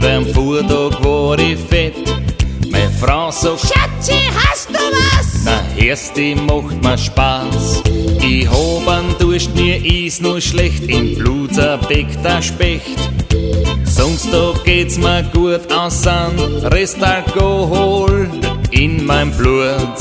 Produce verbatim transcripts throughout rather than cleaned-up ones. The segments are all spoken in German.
beim Vortag war ich fett. Meine Frau sagt, Schatzi, hast du was? na erst, die macht mir Spaß. Ich hab an Durst, mir ist nur schlecht, im Blut zerbeckt der Specht. Sonst da geht's mir gut aus an Restalkohol in mein Blut.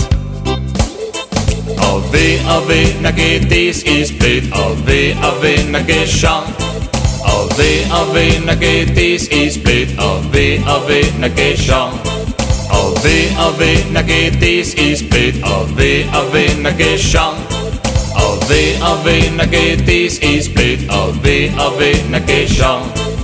A weh, a weh, na geht, das ist blöd. A weh, a weh, na geh schau. A weh, a weh, na geht, das ist blöd. A weh, a weh, na geh schau. A weh, a weh, na geht, das ist blöd. A weh, a weh, na geh schau. A weh, a weh, na geht, das ist blöd. A weh, a weh, na geh schau.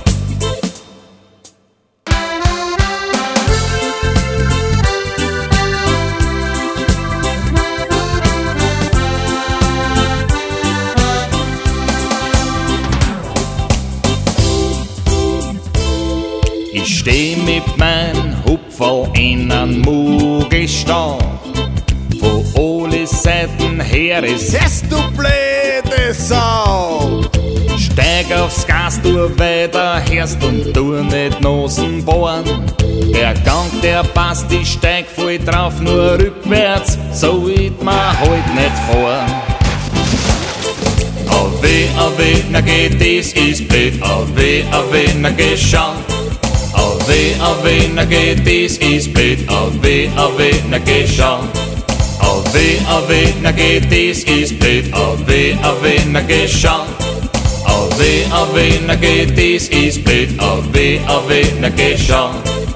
Ich steh mit mein Hupferl in ein Mugelstall, wo alle Seiten her ist. Hast du blöde Sau! Steig aufs Gas, tu weiter, hörst und tu nicht Nosen bohren. Der Gang, der passt, ich steig voll drauf, nur rückwärts, so it ma halt nicht vor. A weh, a weh, na geht, das ist blöd. A weh, a weh, na geh schau. A weh, a weh, na geht, das ist blöd. A weh, a weh, na geh schau. A weh, a weh, na geht, das ist blöd. A weh, a weh, na geh schau. A weh, a weh, na geht, das ist blöd. A weh, a weh, na geh schau.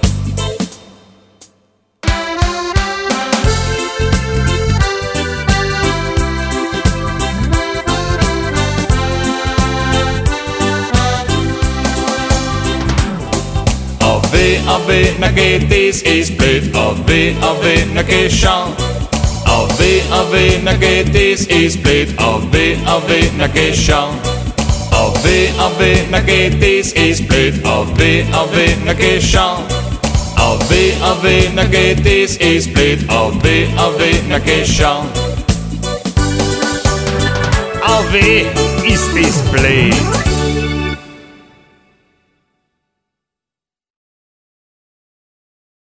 A weh, a weh, na geht, das ist blöd. A weh, a weh, na geh schau. A weh, a weh, na geht, das ist blöd. A weh, a weh, na geh schau. A weh, a weh, na geht, das ist blöd. A weh, a weh, na geh schau. A weh, a weh, na geht, das ist blöd. A weh, a weh, na geh schau. A weh, ist das blöd.